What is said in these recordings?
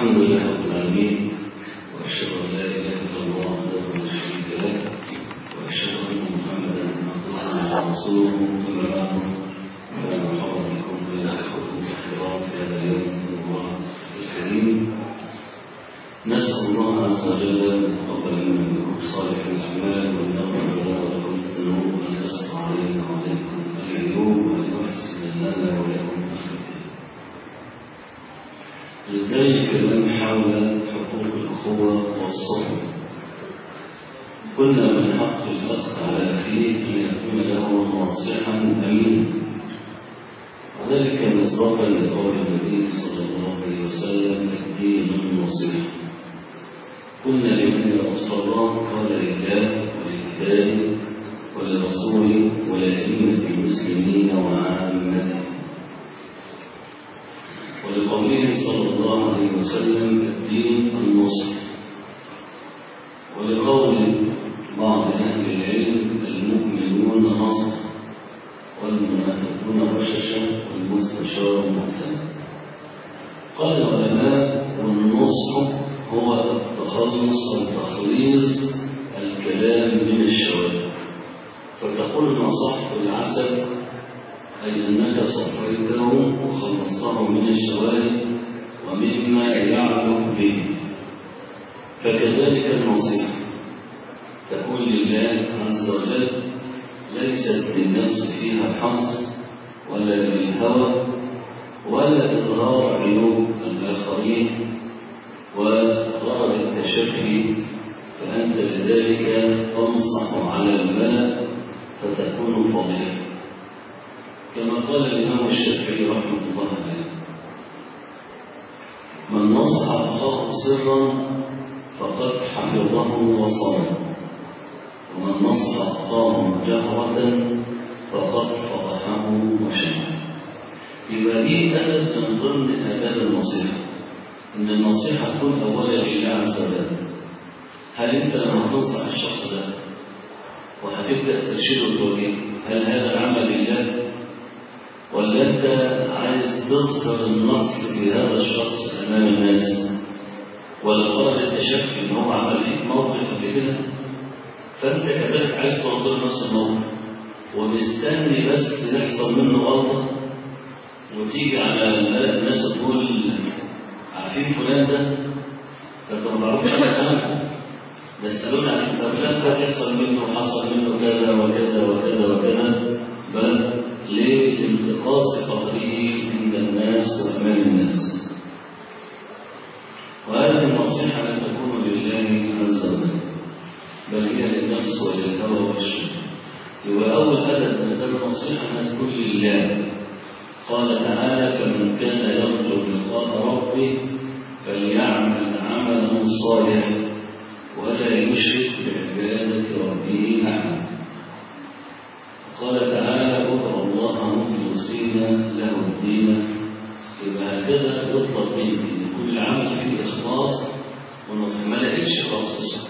الحمد لله رب العالمين، وأشهد أن لا إله إلا الله وحده لا شريك له، وأشهد أن محمدا عبده ورسوله. أما بعد، فلا مرحبا بكم يا إخوة الكرام في هذا اليوم المبارك الكريم. نسأل الله عز وجل أن يتقبل منا منكم صالح الأعمال، وأن يغفر لنا ولكم الذنوب، وأن يستر علينا وعليكم العيوب، وأن يحسن لنا ولكم الختام. لذلك الكلام حول حقوق الأخوة والصحبة. قلنا من حق الأخ على أخيه أن يكون له ناصحا أمينا، وذلك مصداقا لقول النبي صلى الله عليه وسلم: الدين النصيحة. قلنا لمن يا رسول الله؟ قال: لله ولكتابه ولرسوله ولأئمة المسلمين وعامته. ولقوله صلى الله عليه وسلم: الدين النصح. ولقول بعض أهل العلم: المؤمنون نصح والمنافقون رششا والمستشار مؤتمن. قال العلماء: والنصح هو التخلص أو تخليص الكلام من الشوائب، فتقول نصحت العسل، أي أنك صفيته وخلصته من الشوائب ومما يعلق به. فكذلك النصيحة تقول لله عز وجل، ليست للنفس فيها حظ ولا للهوى ولا إظهار عيوب الآخرين وغرض التشفي، فأنت لذلك تنصح على الملأ فتكون فضيحة. كما قال الإمام الشافعي رحمه الله عليه: من نصح أخاه سرا فقد حفظه وصانه، ومن نصح أخاه جهرة فقد فضحه وشنعه. يبقى دي أدب من ضمن آداب النصيحة، إن النصيحة تكون أولا لله عز وجل. هل أنت لما تنصح الشخص ده وهتبدأ ترشده الوجه، هل هذا العمل لله؟ ولا أنت عايز تظهر النقص في هذا الشخص أمام الناس؟ ولا غرض التشفي إن هو عمل فيك موقف قبل كده، فأنت كذلك عايز ترد نفس الموقف ومستني بس يحصل منه غلطة وتيجي على الناس تقول: عارفين فلان ده؟ فأنت ما تعرفش عنه، يسألون عن فلان ده يحصل منه وحصل منه كذا وكذا وكذا وكذا، بل لانتقاص قدره عند الناس وأمام الناس. وهذه النصيحة لا تكون لله عز وجل، بل هي للنفس وللهوى والشهوة. يبقى أول أدب من أدب النصيحة أن تكون لله. قال تعالى: فمن كان يرجو لقاء ربه فليعمل عملا صالحا ولا يشرك بعبادة ربه أحدا. قال تعالى: ادعوا الله مخلصين له الدين. يبقى هكذا يطلب منك ان كل عمل فيه اخلاص ونصح، ما لقيتش خاص.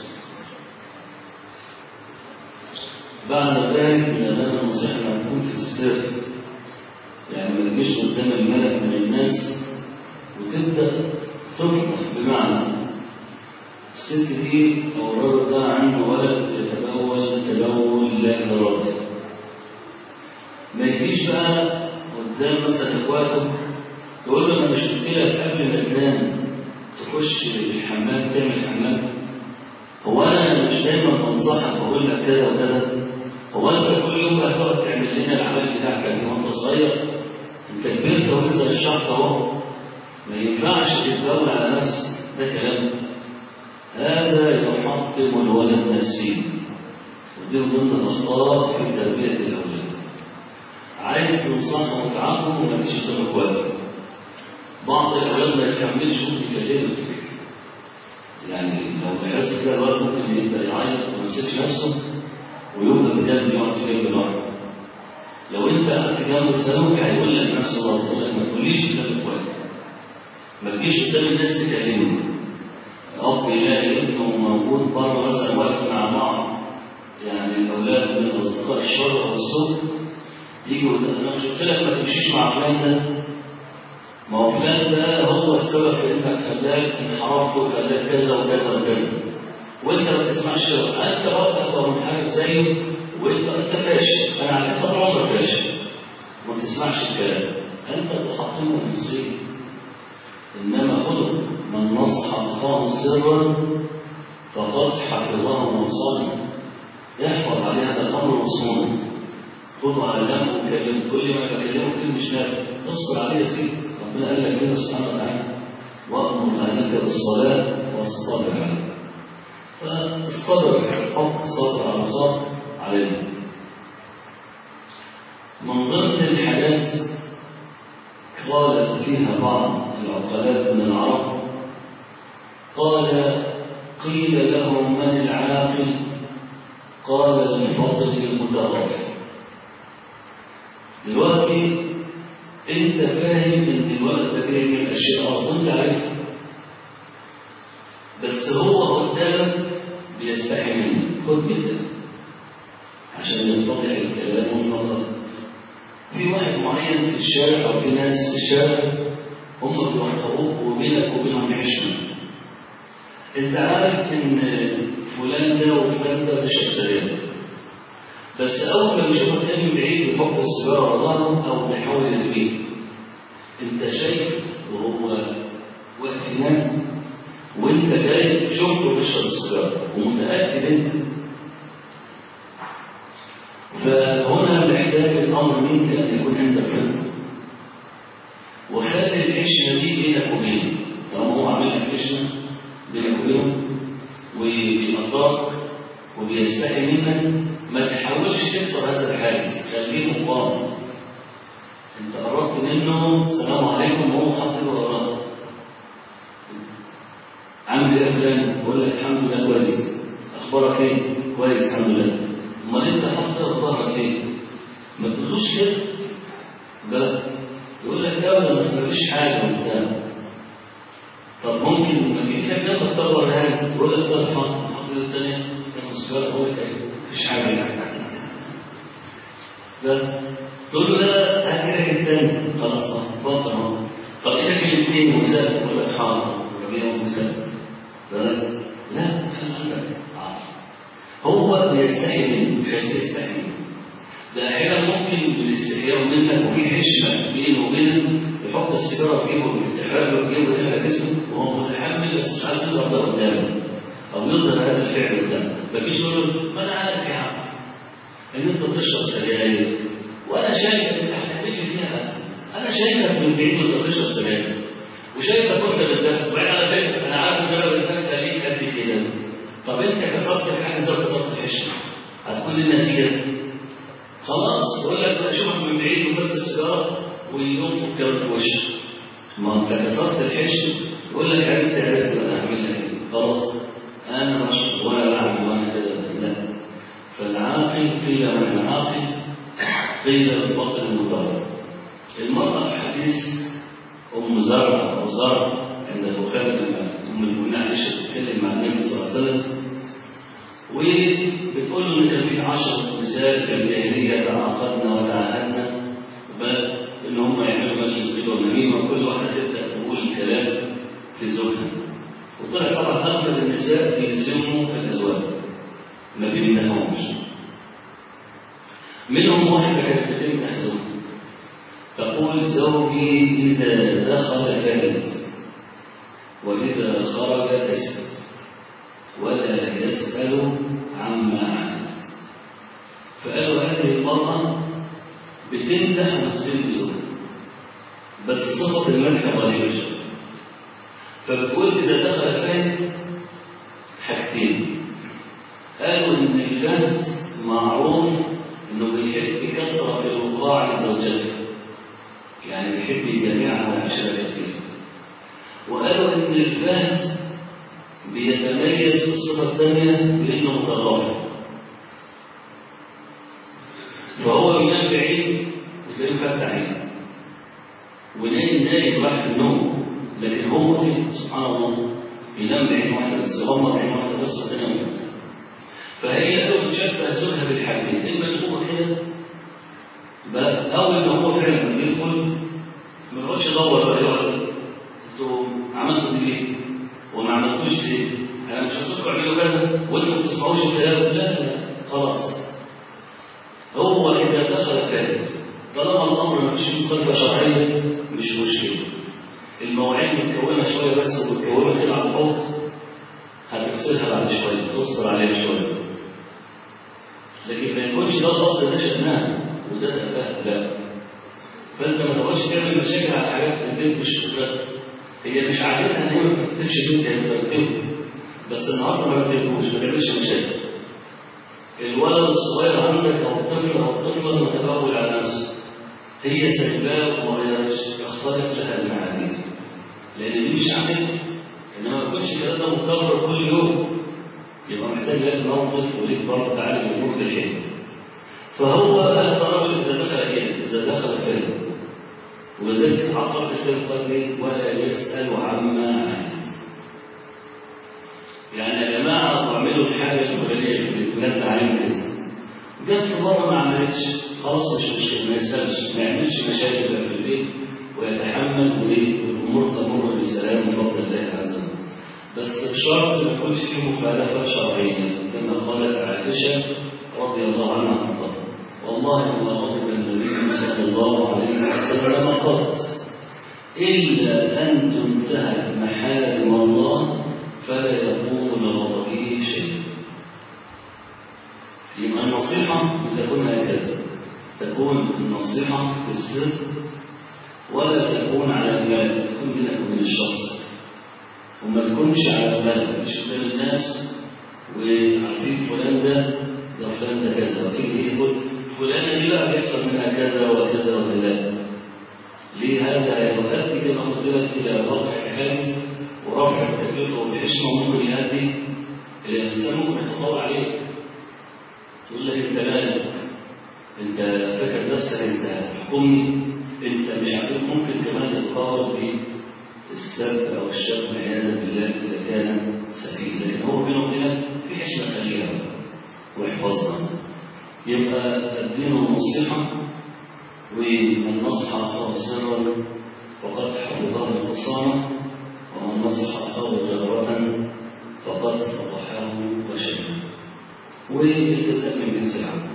بعد ذلك من آداب النصيحة انها تكون في السر، يعني ما تجيش قدام الملأ من الناس وتبدأ تفضح. بمعنى الست دي او الرجل ده عنده ولد يتبول تبول لا إرادي، ما يجيش بقى قدام مثلا اخواته يقول له: انا مش قلت لك قبل ما تنام تخش الحمام تعمل حمام؟ هو انا مش دايما بنصحك بقول لك كذا وكذا؟ هو انت كل يوم هتقعد تعمل لنا العمل بتاعك دي وانت صغير؟ انت كبرت ولسه الشعر اهو، ما ينفعش تتبول على نفسك. ده كلام هذا يحطم الولد نفسيا، ودي من ضمن الاخطاء في تربيه الاولاد. عايز تنصحهم وتعاقبهم وما تجيش قدام اخواتك. بعض الاولاد ما يتحملش ممكن يكلمك، يعني لو بيحس كده الولد ممكن يبدا يعيط وما يمسكش نفسه ويبدا في جنب يقعد في جنب لوحده. لو انت قعدت جنبه تسالوك هيقول لك نفس الوضع، يقول لك: ما تقوليش قدام اخواتك، ما تجيش قدام الناس تكلمني. الاب يلاقي ابنه موجود بره مثلا واقف مع بعض، يعني الاولاد من اصدقاء الشر والسوء، يجي يقول: انا مش قلت لك ما تمشيش مع فلان ده؟ ما هو فلان ده هو السبب في انك خلاك انحرفت وخلاك كذا وكذا وكذا، وانت ما تسمعش كده، انت برضه اكبر من حاجه زيه، وانت فاشل، انا على انت طول عمرك فاشل وما تسمعش الكلام، انت تحطمه المصير. انما خذوا من نصح اخاه سرا فقد حفظه وصانه، يحفظ عليه هذا الامر وصونه، خذوا على جنب وكلم، كل ما بكلمه كلمه مش نافع، اصبر عليه يا سيدي، ربنا قال لك كده سبحانه وتعالى وامر اهلك بالصلاه واصطبر عليها. فالصبر حق صبر على صبر عليه. من ضمن الحاجات قال فيها بعض العقلاء من العرب، قال قيل لهم من العاقل؟ قال للفضل المتغافل. دلوقتي انت فاهم ان الولد ده بيعمل اشياء وانت عارفها، بس هو قدامك بيستحي منك، خد مثال عشان ينطبع الكلام والنظر. في واحد معين في الشارع او في ناس في الشارع هم بيوقروك وبينك وبينهم عشره، انت عارف ان فلان ده وفلان ده بيشرب سجاير، بس اول ما بيشوفك تاني من بعيد بيحط السيجاره على ظهره او بيحاول يرميه، انت شايف وهو واقف هناك وانت جاي شفته بيشرب السيجاره ومتاكد انت. فهنا محتاج الامر منك ان يكون عندك فهم، وخلي الحشمه دي بينك وبينه، طالما هو عامل لك حشمه بينك وبينه وبيقدرك وبيستحي منك، ما تحاولش تكسر هذا الحاجز، خليه مقاوم. انت قربت منه السلام عليكم وهو حاطط ايده وراه، عامل ايه يا فلان؟ يقول لك الحمد لله كويس، اخبارك ايه؟ كويس الحمد لله. امال انت حاطط ايده ظهرك ايه؟ ما تقولوش كده، بل يقول لك لا ما سمعتش حاجه وبتاع. طب ممكن لما تجي لك جنبك تدور هاني يقول لك طب حط ايده الثانيه كان مسكره، يقول لك ايه؟ مفيش حاجه يعني. تقول له لا هات ايدك الثاني، خلاص اتفضل اهو. طب ايدك الاثنين مسافر، يقول لك حاضر وربيعهم مسافر. لا خلي بالك، هو بيستحي منك، خليه يستحي منك. ده احيانا ممكن بالاستحياء منك وفي حشمه بينه وبينك يحط السيجاره في جيبه ويتحرك له في جيبه ويحرق جسمه وهو متحمل بس مش عايز يظهر ده قدامه او يظهر هذا الفعل قدامه، ما تجيش تقول له ما انا عارف يا عم ان انت بتشرب سجاير وانا شايف انت هتعمل لي فيها، انا شايفك من بعيد وانت بتشرب سجاير وشايفك وانت بتدخن، وبعدين على فكره انا عارف ان انا بتدخل ليك قد كده. طب انت كسرت الحاجز وكسرت الحشمه، هتكون النتيجه خلاص يقول لك اشوفك من بعيد وبس السيجاره وينفخ كده في وشك. ما انت كسرت الحشم، يقول لك عرفت انا هعمل لك ايه؟ خلاص انا بشرب وانا بعمل وانا كده. لا، فالعاقل قيل من العاقل قيل الفضل المتوسط. المرأة في حديث أم زرع أو زرع عند البخاري أم المؤمنين عائشة بتتكلم مع النبي صلى الله عليه وسلم وبتقول له إن كان في 10 نساء في الجاهلية تعاقدنا وتعاهدنا إن هم يعملوا مجلس بيض ونميمة وكل واحدة تبدأ تقول الكلام في زوجها، وطلع طبعا أغلب النساء بيلزموا الأزواج ما بيمنعهمش. منهم واحدة كانت بتمنع زوجها، تقول زوجي إذا دخل فلت وإذا خرج أسكت ولا يسأل عما عملت. فقالوا هذه المرأة بتمدح وتسلم زوجها بس صفة المدح غريبة، فبتقول إذا دخل فلت حاجتين، قالوا إن الفلت معروف إنه بيحب كثرة الوقاع لزوجته، يعني بيحب يجمعها ويعشرها كثير. وقالوا إن الفهد بيتميز في الصفة الثانية بأنه متغافل، فهو بينام بعيد وتلاقيه فتح عينه ونايم راح في النوم، لكن هو سبحان الله بينام بعين واحدة بس، غمض عين واحدة بس وتنام واحدة. فهي قالوا تشبه زوجها بالحاجتين، إما إن هو كده أو إن هو فعلا بيدخل من يقعدش يدور بقى يقعد انتوا عملتوا دي ليه؟ وما عملتوش ليه؟ انا مش قلت لكم اعملوا كذا وانتوا ما بتسمعوش الكلام. لا خلاص، هو اذا دخل فات طالما الامر ما فيش مخالفه شرعيه مش مشكله. المواعيد متكونه شويه بس ومتكونه كده على الحوض، هتغسلها بعد شويه، تصبر عليها شويه. لكن ما يكونش ده الاصل، ده شأنها وده تفاهه. لا، فانت ما تقعدش تعمل مشاكل على حاجات في البيت مش تفاهه. هي مش عادتها ان هي ما بترتبش بيت، هي بترتبه بس النهارده ما رتبتوش، ما تعملش مشاكل. الولد الصغير عندك او الطفل او الطفله متبول على نفسه، هي سايباه وما غيرتش، اخترق لها المعادن لان دي مش عادتها. انما ما يكونش الكلام ده مكرر كل يوم، يبقى محتاج لك موقف وليك برضه تعالج الامور بالحكمه. فهو هذا الرجل اذا دخل كده، اذا دخل فين، وذلك عقب الكلام قال ايه؟ ولا يسال عما عمل. يعني يا جماعه اعملوا الحاجه الفلانيه في البلاد علينا كذا، جت في مره ما عملتش، خلاص مش مشكله، ما يسالش، ما يعملش مشاكل في البيت ويتحمل والامور تمر بسلام بفضل الله عز وجل. بس بشرط ما يكونش فيه مخالفه شرعيه، كما قالت عائشه رضي الله عنها وارضاها: والله ما غضب النبي صلى الله عليه وسلم قط الا ان تنتهك محارم الله فلا يقوم لغضبه شيء. يبقى النصيحه تكون هكذا، تكون النصيحه في السر ولا تكون على المال، تكون بينك وبين الشخص، وما تكونش على المال، مش قدام الناس وعارفين فلان ده فلان ده كذا، وتيجي يقول فلانه دي بقى بيحصل منها كذا وكذا وكذا. ليه؟ هذا يؤدي كما قلت لك الى رفع الحاجز ورفع التكلفه والحشمه، ممكن يؤدي الى الانسان ممكن يتطاول عليك، يقول لك انت مالك؟ انت فاكر نفسك انت هتحكمني؟ انت مش عارف. ممكن كمان يتطاول بالسب او الشتم عياذا بالله اذا كان سفيه، لكن هو بينه وبينك في حشمه خليها واحفظها. يبقى الدين النصيحه، ومن نصح اخاه سرا فقد حفظه الخصامه، ومن نصح اخاه جهره فقد فضحه وشتمه. والجزاء من جنس العمل،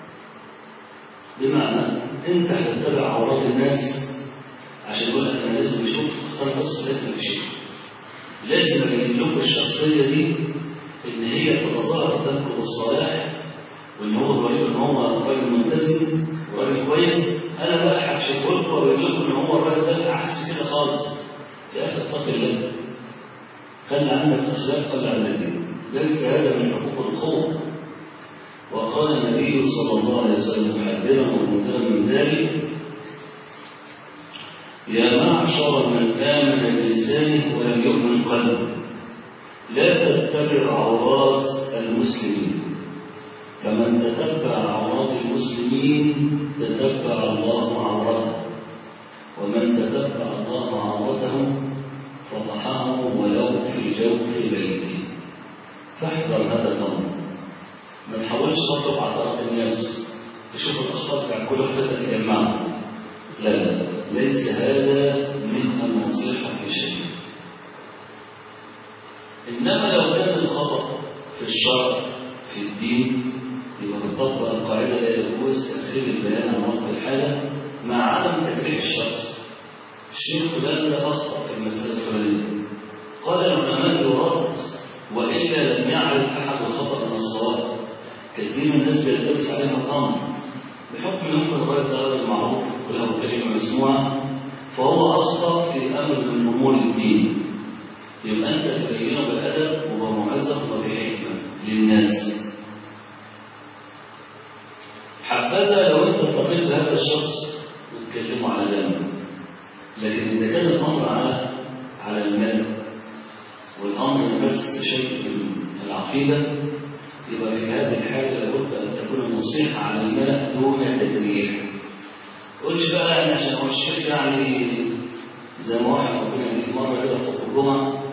بمعنى انت هتتبع عورات الناس عشان يقول لك انا لازم اشوف خساره، بص لازم اشوف، لازم ابين لكم الشخصيه دي ان هي تتظاهر قدامكم بالصلاح، وان هو يوريكم ان هو راجل ملتزم وراجل كويس. انا بقى هكشف لكم وابين لكم ان هو الراجل ده عكس كده خالص. يا اخي اتق الله، خلي عندك اخلاق، خلي عندك دين، ليس هذا من حقوق القوه. وقال النبي صلى الله عليه وسلم محذرا ومنذرا من ذلك: يا معشر من آمن بلسانه ولم يؤمن قلبه لا تتبع عورات المسلمين، فمن تتبع عورات المسلمين تتبع الله عورته، ومن تتبع الله عورته فضحه ولو في جوف بيته. فاحذر هذا الأمر، ما تحاولش تطلب عثرات الناس تشوف الأخطاء بتاع كل واحدة تجمعها. لا، ليس هذا من النصيحة في شيء. إنما لو كان الخطأ في الشرع في الدين يبقى بنطبق القاعدة لا يجوز تأخير البيان عن وقت الحالة مع عدم تجريح الشخص. الشيخ فلان ده أخطأ في المسألة الفلانية، قال العلماء يرد وإلا لم يعرف أحد الخطأ من الصواب. كثير من الناس بيلتبس عليهم الأمر بحكم ممكن الراجل ده راجل معروف وله كلمة مسموعة، فهو أخطأ في أمر من أمور الدين، يبقى أنت تبينه بالأدب وبمعزة وبحكمة للناس. حبذا لو أنت ارتقيت بهذا الشخص وتكلمه على دمه، لكن إذا كان الأمر على المال والأمر بس شيء من العقيدة، يبقى في هذه الحالة لابد أن تكون النصيحة على المال دون تجريح. قلتش بقى يعني عشان هو الشيخ يعني زي ما واحد ربنا يديك مرة كده في خطبة الجمعة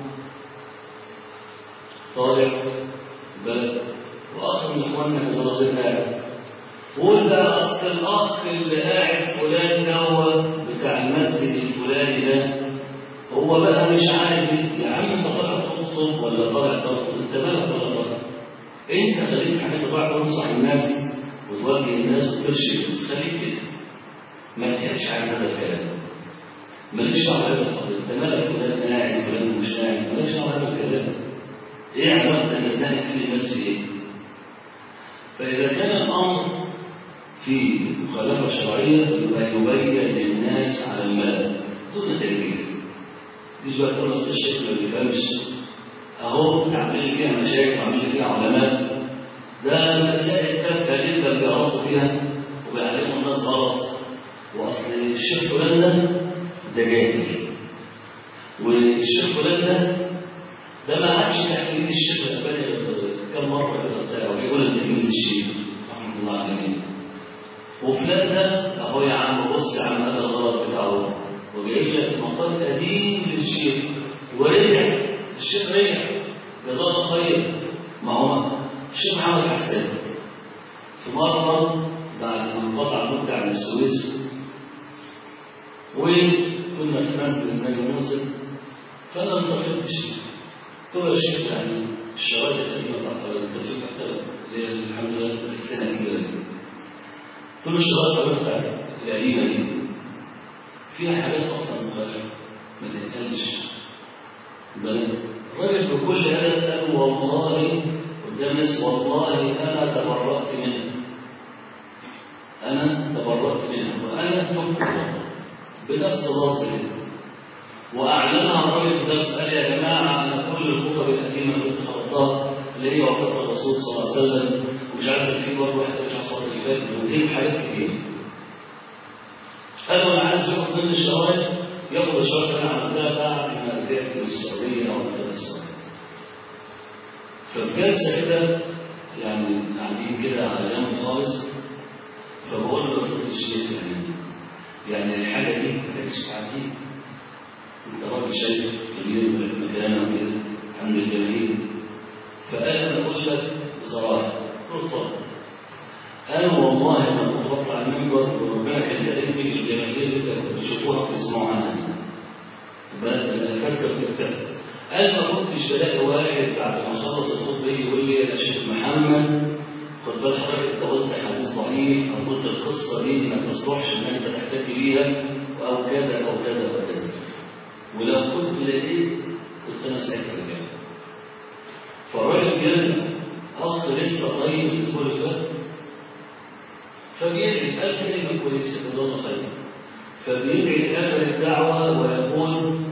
طالع بلد وآخر من إخواننا جزاه الله خير قاعد، وقول بقى أصل الأخ اللي قاعد فلان دوت بتاع المسجد الفلاني الله هو بقى مش عارف يا عم انت طالع تخطب ولا طالع ترقص، انت مالك ولا طالع؟ انت خليك حاجه تطلع تنصح الناس وتوجه الناس وترشد الناس، خليك كده ما تحبش عن هذا الكلام، مالكش دعوه بهذا القضيه، انت مالك فلان قاعد فلان مش قاعد، مالكش دعوه بهذا الكلام. ايه علاقه ان ازاي تفيد الناس في ايه؟ فاذا كان الامر في مخالفه شرعيه يبقى يبين للناس على الملأ دون تلبيه. مش بقى تقول اصل الشيخ ما بيفهمش اهو عاملين لي فيها مشايخ وعاملين لي فيها علماء، ده مسائل تافهه جدا بيغلطوا فيها وبيعلموا الناس غلط، واصل الشيخ فلان ده جاهل، والشيخ فلان ده ما عادش تحليل الشيخ الألباني كم مرة كده بتاعه ويقول التلميذ الشيخ رحمه الله عليه، وفلان ده اهو يا عم بص يا عم هذا الغلط بتاعه، وجايب لك مقال قديم للشيخ ورجع الشيخ رجع جزاه الله خير. ما هو الشيخ محمد حسان في مرة بعد ما انقطع مدة عن السويس وكنا في مسجد النبي موسى، فانا انتقدت الشيخ قلت له يا شيخ يعني الشرايط القديمه بتاعت التصوير المحتوى اللي هي الحمد لله السنه الكبيره دي، قلت له الشرايط بتاعت القديمه دي فيها حاجات اصلا مخالفه ما تتقالش. الراجل بكل ادب قال والله قدام الناس والله انا تبرأت منها، انا تبرأت منها وانا تبت بنفس لفظي واعلنها الراجل في درس قال يا جماعه انا كل الخطب القديمه اللي كنت خطبتها اللي هي وفاه الرسول صلى الله عليه وسلم ومش عارف في برضه واحد ترجع صلاه اللي فاتت ودي حاجات كتير. قالوا انا عايز ياخد مني الشرايط ياخد الشرايط اللي انا عملتها بعد ما رجعت من السعوديه او من السعوديه. ففي جلسه كده يعني قاعدين كده على جنب خالص، فبقول له فضيله الشيخ يعني الحاجه دي ما كانتش تعديك، انت راجل شيخ كبير من المكانه وكده عند الجماهير، فقال انا اقول لك بصراحه قلت اتفضل. قال والله انا كنت بطلع المنبر وربنا كان كاتبني بالجماهير اللي كنت بتشوفوها وتسمعوا عنها الالفاظ كانت بتتكلم. قال ما كنتش بلاقي واحد بعد ما خلص الخطبه يجي يقول لي يا شيخ محمد خد بال حضرتك انت قلت حديث ضعيف او قلت القصه دي ما تصلحش ان انت تحتج بيها او كذا او كذا وكذا، ولو كنت لقيت كنت انا ساعتها رجعت. فالراجل بيرجع اخ لسه طيب الاسبوع اللي فات فبيدعي قال كلمه كويسه جزاه الله خير، فبيدعي في اخر الدعوه ويقول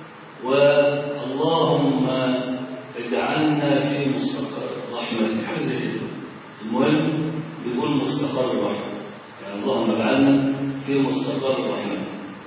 واللهم اجعلنا في مستقر رحمتك حاجه زي كده. المهم بيقول مستقر الرحمه يعني اللهم اجعلنا في مستقر رحمتك.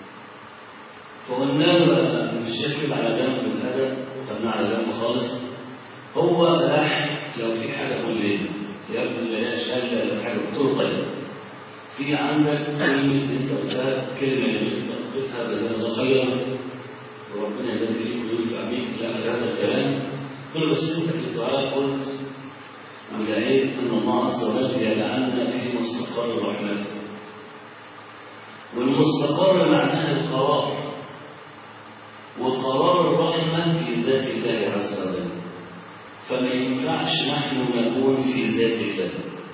فقلنا له الشيخ كده على جنب الادب وخدناه على جنب خالص، هو راح لو في حاجه قول لي يا ابني بلاش قال لا حاجه قلت له طيب في عندك كلمه انت قلتها كلمه اللي انت قلتها جزاك الله خيرا وربنا يبارك فيك وينفع بيك الى اخر هذا الكلام. قلت له بس انت في الدعاء قلت ودعيت ان الله عز وجل يجعلنا في مستقر رحمته، والمستقر معناه القرار، وقرار الرحمة في ذات الله عز وجل، فما ينفعش نحن نكون في ذات الله،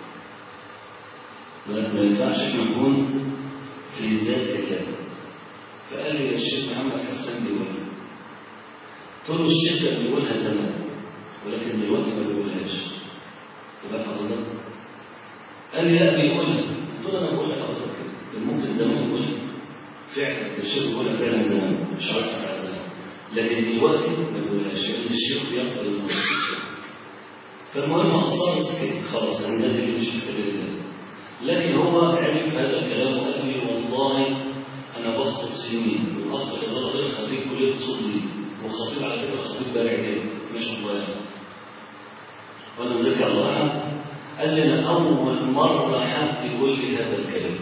ما ينفعش نكون في ذات الله. فقال لي الشيخ محمد حسان بيقول، قلت له الشيخ كان بيقولها زمان ولكن دلوقتي ما بيقولهاش، يبقى حضرتك قال لي لا بيقولها. قلت له انا بقول لحضرتك كده ممكن زمان يقولها فعلا الشيخ بيقولها فعلا زمان مش عارف على زمان، لكن دلوقتي ما بيقولهاش لان الشيخ بيقبل الموضوع. فالمهم اصلا سكت خلاص عن ذلك اللي مش محتاج، لكن هو عرف هذا الكلام وقال لي والله انا بخطب سنين والاخ جزاه الله خير خريج كليه اصول دين وخطيب على فكره خطيب بارع جدا ما شاء الله يعني، وانا ذكر الله عنه قال لي انا اول مره حد يقول لي هذا الكلام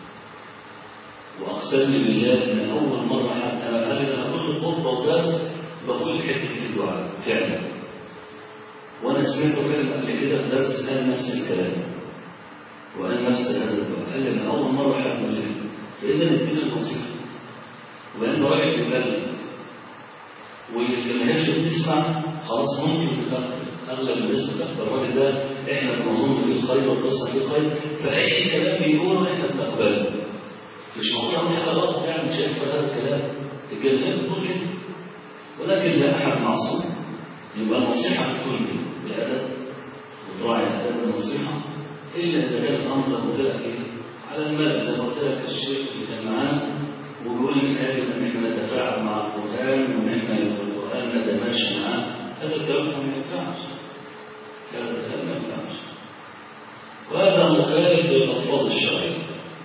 واقسم لي بالله ان اول مره حد انا قال لي انا كل خطبه ودرس بقول حته الدعاء فعلا، وانا سمعته فعلا قبل كده في درس قال نفس الكلام وقال نفس هذا الدعاء، قال لي انا اول مره حد يقول لي فاذا الدين النصيحه وانت راجل بتبلغ والجماهير اللي بتسمع خلاص ممكن اغلب الناس بتقبل الراجل ده احنا بنظن فيه الخير والقصه فيه خير، فاي كلام بيقوله احنا بنقبله. مش معقول اعمل حاجه غلط يعني مش هينفع هذا الكلام، الجماهير بتقول كده. ولكن لا احد معصوم، يبقى النصيحه بتكون بادب وتراعي اداب النصيحه، الا اذا كان الامر زي ما قلت لك ايه على المال، زي ما قلت لك الشيخ اللي كان معانا وبيقول ان يجب ان احنا نتفاعل مع القران وان احنا القران نتماشى معاه، هذا الكلام ما ينفعش، هذا الكلام ما ينفعش، وهذا مخالف للالفاظ الشرعيه.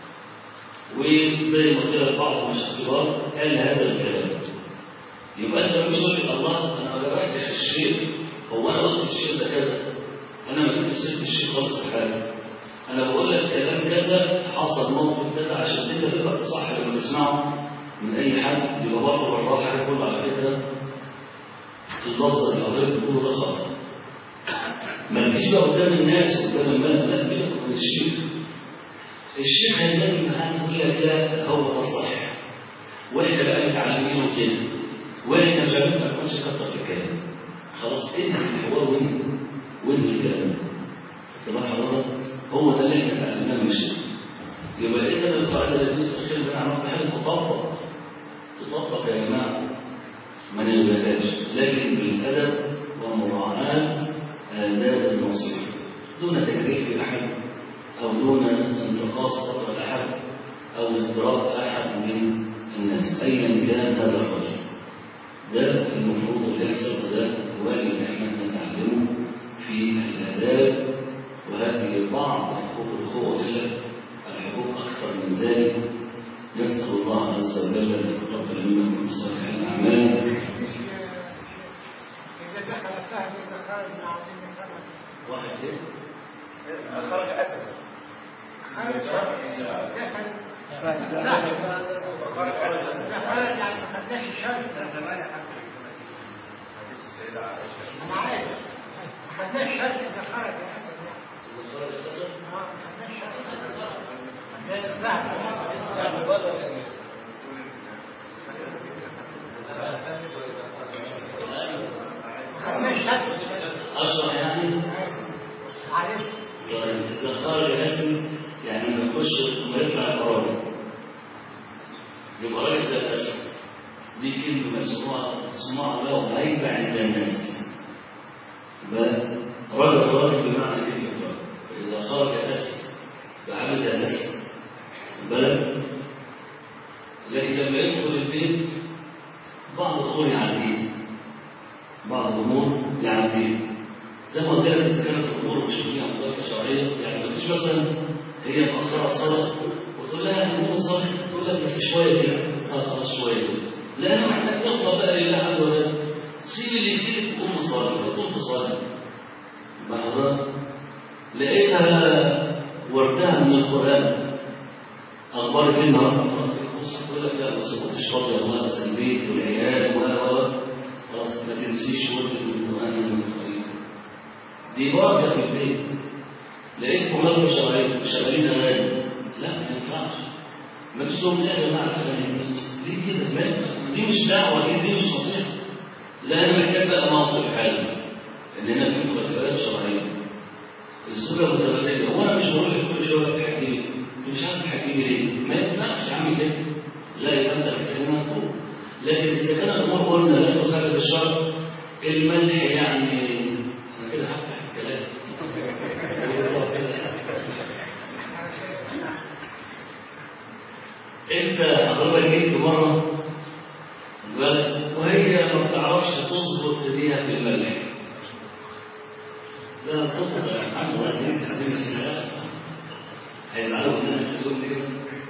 وزي ما قلت لك بعض الكبار قال هذا الكلام، يبقى انت مش تقول لي الله انا ما رايتش الشيخ، هو انا قلت الشيخ ده كذا، انا ما جبتش سيره الشيخ خالص في حاجه، انا بقول لك كلام كذا حصل موقف كذا عشان انت تقدر تصح لما تسمعه من اي حد، يبقى برضه بالراحه يقول على فكره اللفظ اللي حضرتك بتقوله ده خطا. ما تجيش بقى قدام الناس قدام الملأ، لا بينك وبين الشيخ هيتكلم معانا يقول لك لا هو ده صح، واحنا بقى متعلمين كده، واحنا مش عارفين ما تكونش كتر في الكلام، خلاص انهي الحوار وانهي الكلام ده حضرتك، هو ده اللي احنا اتعلمناه من الشيخ. يبقى اذا القاعده اللي بنستخدمها ان انا عملت حاجه تطبق يا جماعه، ما نلغيهاش، لكن بالادب ومراعاه آداب النصيحه دون تجريح احد او دون انتقاص خطر احد او ازدراء احد من الناس ايا كان هذا الرجل. ده المفروض اللي يحصل، وده واجب احنا نتعلمه في الاداب، وهذه بعض حقوق الاخوه، الا الحقوق اكثر من ذلك. نسال الله عز وجل ان يتقبل منا من صالح الاعمال. اذا دخل فهد اذا خرج من عظيم الفهد واحد ايه؟ خرج اسد دخل خرج يعني ما خدناش الشرط، انا عارف ما خدناش شرط اذا خرج الاسد، اذا خرج الاسد ما خدناش شرط اشرح يعني عارف. طيب اذا خرج الاسد يعني لما يخش وما يطلع الراجل يبقى راجل زي الاسد، دي كلمه مسموعه له عيب عند الناس، بل راجل بمعنى كلمه راجل. فاذا خرج الاسد فعامل زي الاسد بلد، لكن لما يدخل البيت بعض الامور يعديه زي ما قلت لك. اذا كانت الامور مش فيها مخالفه شرعيه، يعني ما تجيش مثلا هي مأخرة الصلاه وتقول لها انا هقوم الصلاه، تقول لك بس شويه كده، خلاص شويه كده، لا انا محتاج تفضل بقى لله عز وجل، سيب اللي في ايدك وقوم صلي وتقوم تصلي. بعضها لقيتها وردها من القران، اخبارك ايه النهارده؟ خلاص المصحف تقول لك لا بس ما كنتش فاضي والله، بس البيت والعيال خلاص ما تنسيش وردك من القران لازم تقريه. دي بركه في البيت. لقيت مخالفه شرعيه شغالين اغاني، لا ما ينفعش، ما تجيش تقول لا يا جماعه الاغاني ليه كده؟ ما ينفع، دي مش دعوه، دي مش نصيحه. لا انا محتاج بقى موقف حالي ان هنا في مخالفات شرعيه، الزوجه متبادله، هو انا مش بقول لك كل شويه تحكي، انت مش عايز تحكيني ليه؟ ما ينفعش يا عم كده، لا يبقى انت محتاجين تقول. لكن اذا كان الامور قلنا لا تخالف الشرع، الملح يعني انا كده هفتح الكلام انت حضرتك جيت في مره وهي ما بتعرفش تظبط ايديها في الملح، لا تطبخ يا محمد الله يهديك، دي مسؤوليات هيزعلوا منك تقول لي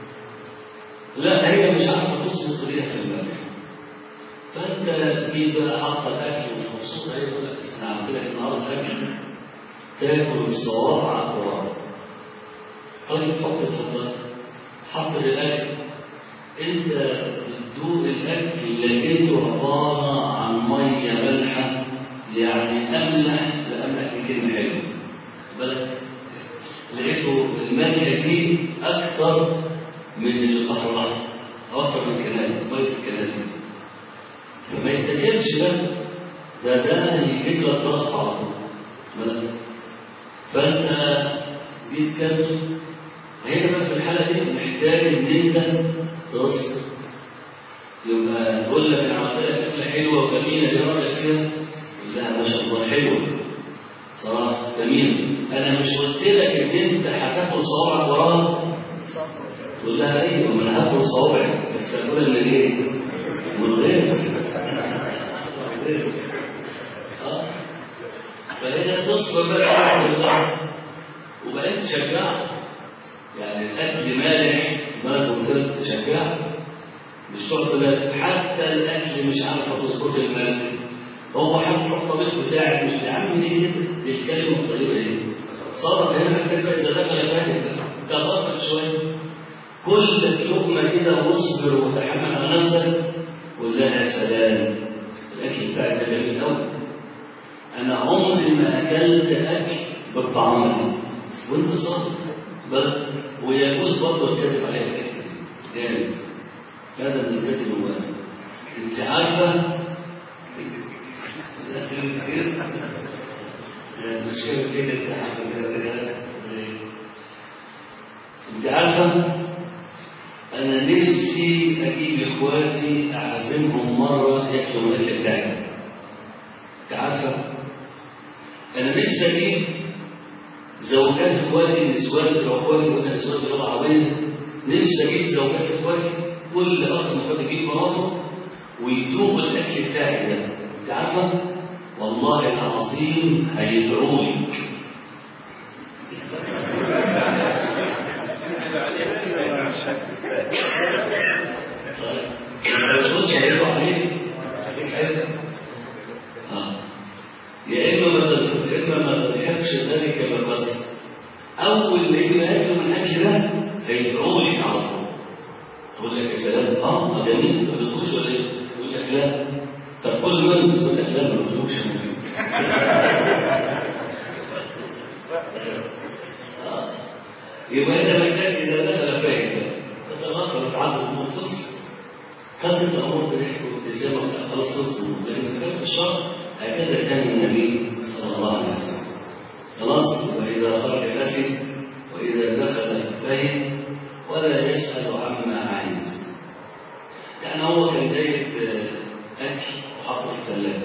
لا هي مش عارفه تظبط ايديها في الملح، فانت جيت بقى حاطه الاكل ومبسوطه، هي تقول لك انا عملت لك النهارده اكل تاكل الصوابع على التراب. طيب حط الفضل، حط الاكل، انت بتدوق الاكل لقيته عباره عن ميه مالحه، يعني املح، لاملح دي كلمه حلوه بالك، لقيته الملح فيه اكثر من البحر الاحمر، أوفر من كلام مية الكلام، فما يتكلمش ده يجيب لك ضغط على طول. فأنت بيتكلم هنا بقى في الحالة دي محتاج إن أنت تصبر. يبقى تقول لك أنا عملت لك أكلة حلوة وجميلة، إيه رأيك فيها؟ يقول لها ما شاء الله حلوة صراحة جميلة، أنا مش قلت لك إن أنت هتاكل صوابعك وراها؟ تقول لها أيوه ما أنا هاكل صوابعك بس هاكلها من إيه؟ ممتاز. فهنا تصبر بقى بالله وبقيت تشجعه. يعني الأكل مالح ما قلت تشجعه، مش تقعد حتى الأكل مش عارفة تظبط الملح، هو حتى الطبيخ بتاعك مش يا عم ليه كده؟ دي الكلمة الطيبة ايه؟ صبر هنا محتاج بقى إذا دخل فاهم تبطل شوية، كل لقمة كده واصبر وتحمل على نفسك وقول لها يا سلام الأكل بتاعك ده جميل قوي، أنا عمري ما أكلت أكل بالطعام ده وأنت صابر بل ويجوز برضه الكذب عليها في الحتة دي جامد، هذا من الكذب هو أنت عارفة المشكلة كده أنت عارفة أنا نفسي أجيب إخواتي أعزمهم مرة يأكلوا من الأكل بتاعي. أنت عارفة أنا نفسي أجيب زوجات إخواتي النسوان بتوع إخواتي وأنا النسوان بلغة عربية، نفسي أجيب زوجات إخواتي كل أخ من إخواتي يجيب مراته ويدوق الأكل بتاعي ده. أنت عارفة والله العظيم هيدعوا لك. ما تقولش هيدعوا عليك يا إما ما تحبش ذلك بالقسم، أول ما يأكلوا من الأكل ده هيدعوا لك على طول. تقول لك يا سلام جميل ما تقولوش ولا إيه؟ يقول لك لا. طب كل ما يقول لك لا ما تقولوش يبقى أنت محتاج إذا دخل فاهم تتغافل وتعدل المختص خدت الأمور بريحة وابتسامة وبتاع خلاص خلص. لكن في كتاب الشرع هكذا كان النبي صلى الله عليه وسلم. خلاص وإذا خرج أسد وإذا دخل فهم ولا يسأل عما عند. يعني هو كان جايب أكل وحطه في الثلاجة،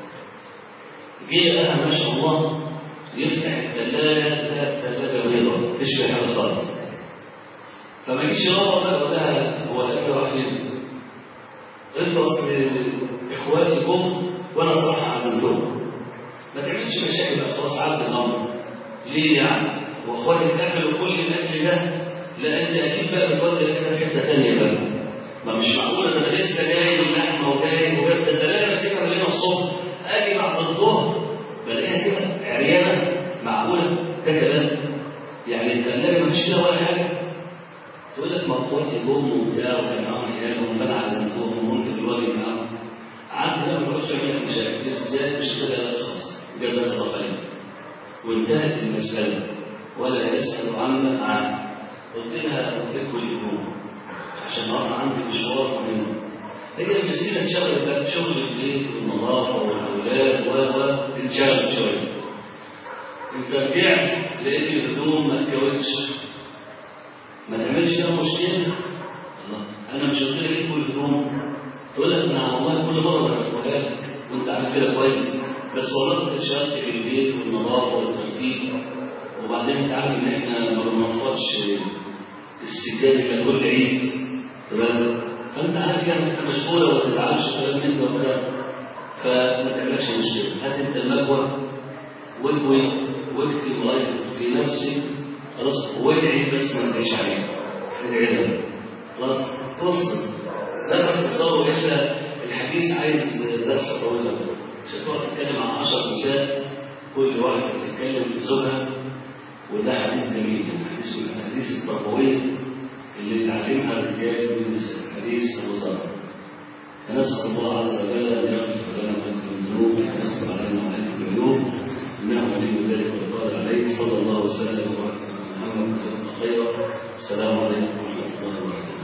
جه لها ما شاء الله يفتح الثلاجة لها الثلاجة بيضاء مفيش فيها حاجة خالص، فما يجيش يدور بقى يقول لها هو الأكل راح فين؟ قلت أصل إخواتي جم وأنا صراحة عزمتهم. ما تعملش مشاكل بقى خلاص عدى الأمر. ليه يعني؟ وإخواتي أكلوا كل الأكل ده؟ لا أنت أكيد بقى بتودي الأكل في حتة ثانية بقى. ما مش معقولة ده أنا لسه جاي من اللحمة وجاي وجاي ده لا بسيبها من الصبح أجي بعد الظهر بلاقيها كده عريانة. معقولة؟ ده كلام يعني الثلاجة ما فيش فيها ولا حاجة. تقول لك ما اخواتي جم وبتاع وكان معاهم عيالهم فانا عزمتهم وممكن الواجب معاهم. قعدت بقى ما تقعدش تعمل مشاكل ازاي مش كده خلاص جزاك الله خير وانتهت المسألة ولا يسأل عما عنه. قلت لها اكل اليوم عشان انا عندي مشوار مهم. هي المسكينة تشغل بقى شغل البيت والنظافة والأولاد انشغلت شوية. انت رجعت لقيت الهدوم ما تكوتش ما تعملش فيها مشكلة. الله أنا مش قلت لك كل هدوم تقول لك أنا والله كل مرة بقولها لك وأنت عارف كده كويس بس والله كنت اتشغلت في البيت والنظافة والترتيب وبعدين أنت عارف إن إحنا ما بننفضش السجاد إلى كل عيد تمام فأنت عارف يعني إحنا مشغولة وما تزعلش كلام من ده وكده فما تعملش مشكلة. هات أنت المكوى واكتب غاية في نفسك خلاص وادعي بس ما تدعيش عليه ادعي له خلاص توصل. لا تتصور الا الحديث عايز درس طويل مش هتقعد تتكلم عن 10 نساء كل واحده بتتكلم في زوجها وده حديث جميل يعني حديث من الاحاديث التربويه اللي تعلمها الرجال من النساء حديث ابو ذر. فنسال الله عز وجل ان يغفر لنا ولكم الذنوب ويستر علينا وعليكم العيوب انه ولي ذلك والقادر عليه. صلى الله وسلم وبارك على محمد وسلم خيرا. السلام عليكم ورحمه الله وبركاته.